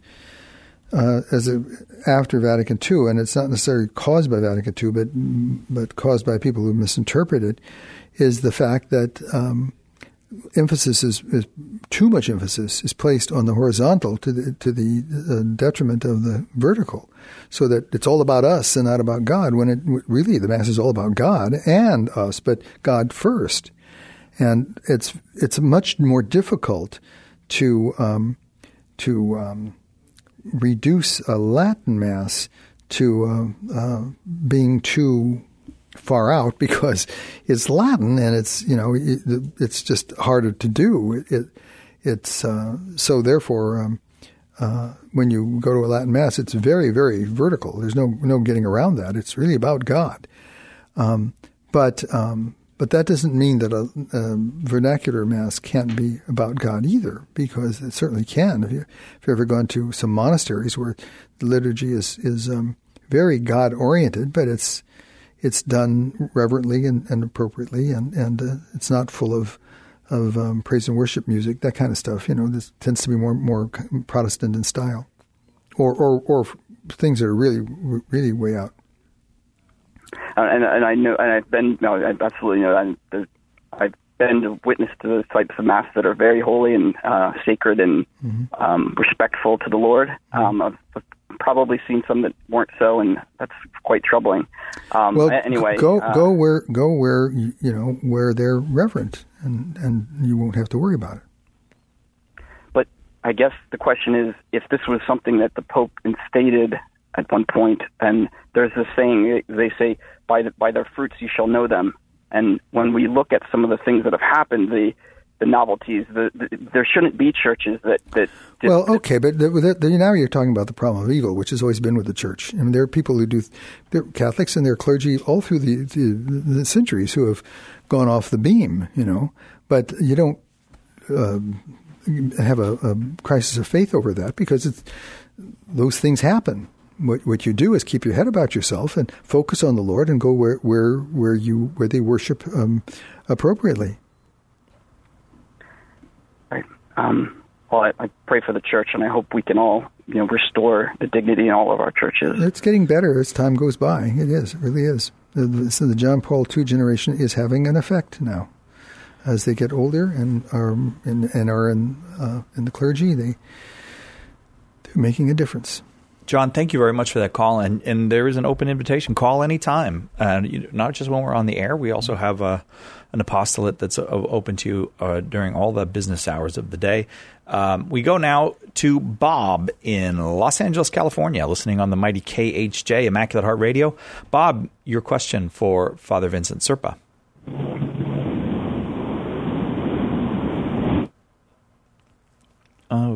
uh, as a, after Vatican Two, and it's not necessarily caused by Vatican Two, but but caused by people who misinterpret it, is the fact that um, emphasis is, is too much emphasis is placed on the horizontal to the to the uh, detriment of the vertical. So that it's all about us and not about God, when it really the Mass is all about God and us, but God first. And it's it's much more difficult to um, to um, reduce a Latin Mass to uh, uh, being too far out, because it's Latin and it's you know it, it's just harder to do. It, it it's uh, so therefore. Um, Uh, when you go to a Latin Mass, it's very, very vertical. There's no no getting around that. It's really about God. Um, but um, but that doesn't mean that a, a vernacular Mass can't be about God either, because it certainly can. If, you, if you've ever gone to some monasteries where the liturgy is is um, very God oriented, but it's it's done reverently and, and appropriately, and and uh, it's not full of of um, praise and worship music, that kind of stuff. You know, this tends to be more more Protestant in style, or or, or things that are really really way out. Uh, and and I know, and I've been no, I absolutely know. I'm, I've been a witness to those types of Mass that are very holy and uh, sacred and mm-hmm. um, respectful to the Lord. Um, I've, I've probably seen some that weren't so, and that's quite troubling. Um, well, anyway, go uh, go where go where you know where they're reverent. And, and you won't have to worry about it. But I guess the question is, if this was something that the Pope instated at one point, and there's this saying, they say, by the, by their fruits you shall know them. And when we look at some of the things that have happened, the the novelties, the, the, there shouldn't be churches that... that did, well, okay, but the, the, now you're talking about the problem of evil, which has always been with the Church. I mean, there are people who do... They're Catholics and they're clergy all through the, the, the centuries who have gone off the beam, you know. But you don't uh, have a, a crisis of faith over that, because it's, those things happen. What, what you do is keep your head about yourself and focus on the Lord and go where where where you where they worship um, appropriately. Right. Um, well, I, I pray for the Church, and I hope we can all, you know, restore the dignity in all of our churches. It's getting better as time goes by. It is. It really is. The, so the John Paul the Second generation is having an effect now. As they get older and are in, and are in uh, in the clergy, they they're making a difference. John, thank you very much for that call. And, and there is an open invitation. Call anytime. And you know, not just when we're on the air. We also have a, an apostolate that's uh, open to you uh, during all the business hours of the day. Um, we go now to Bob in Los Angeles, California, listening on the mighty K H J, Immaculate Heart Radio. Bob, your question for Father Vincent Serpa. Oh,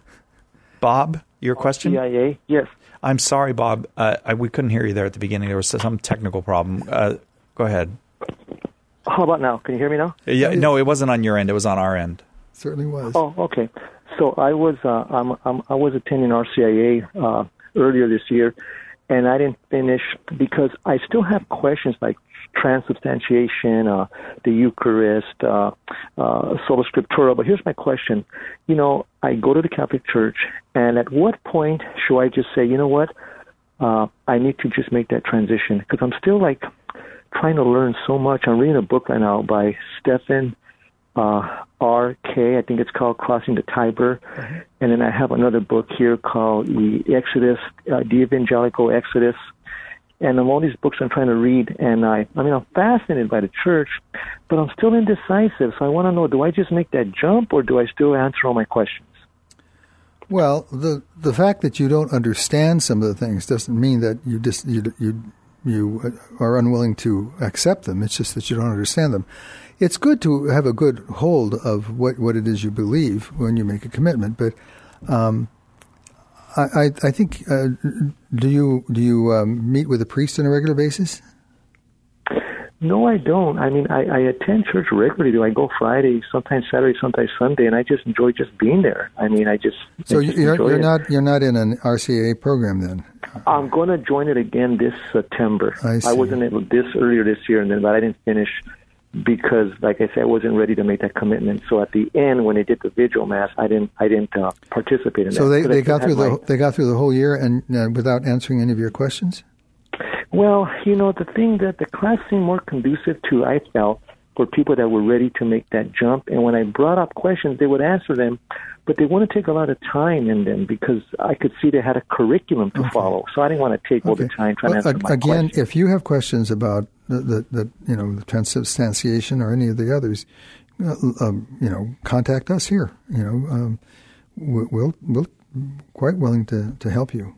Bob, your question? C I A, yes. I'm sorry, Bob. Uh, I, we couldn't hear you there at the beginning. There was some technical problem. Uh, go ahead. How about now? Can you hear me now? Yeah, no, it wasn't on your end. It was on our end. Certainly was. Oh, okay. So I was uh, I'm, I'm, I was attending R C I A uh, earlier this year, and I didn't finish because I still have questions like transubstantiation, uh, the Eucharist, uh, uh, sola scriptura. But here's my question. You know, I go to the Catholic Church, and at what point should I just say, you know what, uh, I need to just make that transition? Because I'm still, like, trying to learn so much. I'm reading a book right now by Stephen uh, R K. I think it's called Crossing the Tiber. Mm-hmm. And then I have another book here called The Exodus, uh, The Evangelical Exodus. And of all these books I'm trying to read, and I, I mean, I'm fascinated by the church, but I'm still indecisive. So I want to know, do I just make that jump, or do I still answer all my questions? Well, the the fact that you don't understand some of the things doesn't mean that you just you you you are unwilling to accept them. It's just that you don't understand them. It's good to have a good hold of what, what it is you believe when you make a commitment, but um, I, I, I think uh, do you do you um, meet with a priest on a regular basis? No, I don't. I mean, I, I attend church regularly. Do I go Friday, sometimes Saturday, sometimes Sunday, and I just enjoy just being there. I mean, I just so I just you're enjoy you're it. not you're not in an R C A A program then. I'm going to join it again this September. I see. I wasn't able this earlier this year, and then but I didn't finish because, like I said, I wasn't ready to make that commitment. So at the end, when they did the vigil mass, I didn't I didn't uh, participate in so that. So they, they I got through my, the they got through the whole year and uh, without answering any of your questions. Well, you know, the thing that the class seemed more conducive to, I felt, for people that were ready to make that jump. And when I brought up questions, they would answer them, but they wouldn't take a lot of time in them because I could see they had a curriculum to okay. follow. So I didn't want to take okay. all the time trying well, to answer my Again, questions. If you have questions about the, the, the you know the transubstantiation or any of the others, uh, um, you know, contact us here. You know, um, we'll we'll quite willing to, to help you.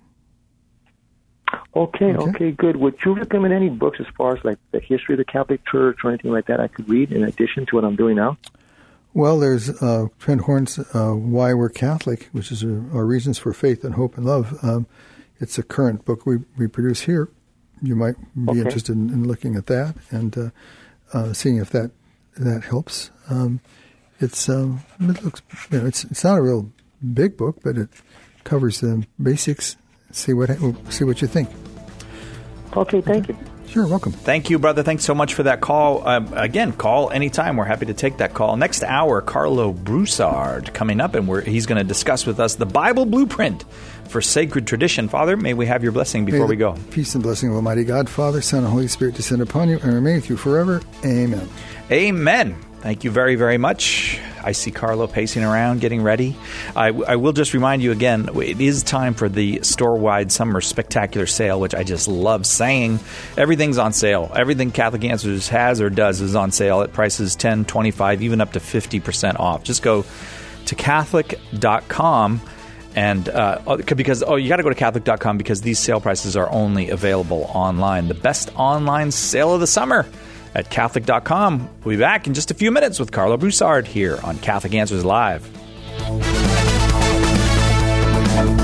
Okay, okay, okay, good. Would you recommend any books as far as like the history of the Catholic Church or anything like that I could read in addition to what I'm doing now? Well, there's uh, Trent Horn's uh, Why We're Catholic, which is a, our Reasons for Faith and Hope and Love. Um, it's a current book we, we produce here. You might be okay. interested in, in looking at that and uh, uh, seeing if that that helps. Um, it's um, it looks you know it's it's not a real big book, but it covers the basics. See what see what you think. Okay, thank you. Sure, welcome. Thank you, brother. Thanks so much for that call. Uh, again, call anytime. We're happy to take that call. Next hour, Carlo Broussard coming up, and we're, he's going to discuss with us the Bible blueprint for sacred tradition. Father, may we have your blessing before we go. Peace and blessing of Almighty God, Father, Son, and Holy Spirit descend upon you and remain with you forever. Amen. Amen. Thank you very, very much. I see Carlo pacing around, getting ready. I, I will just remind you again, it is time for the store-wide summer spectacular sale, which I just love saying. Everything's on sale. Everything Catholic Answers has or does is on sale at prices ten, twenty-five, even up to fifty percent off. Just go to Catholic dot com. And uh, because, oh, you got to go to Catholic dot com because these sale prices are only available online. The best online sale of the summer at Catholic dot com. We'll be back in just a few minutes with Carlo Broussard here on Catholic Answers Live.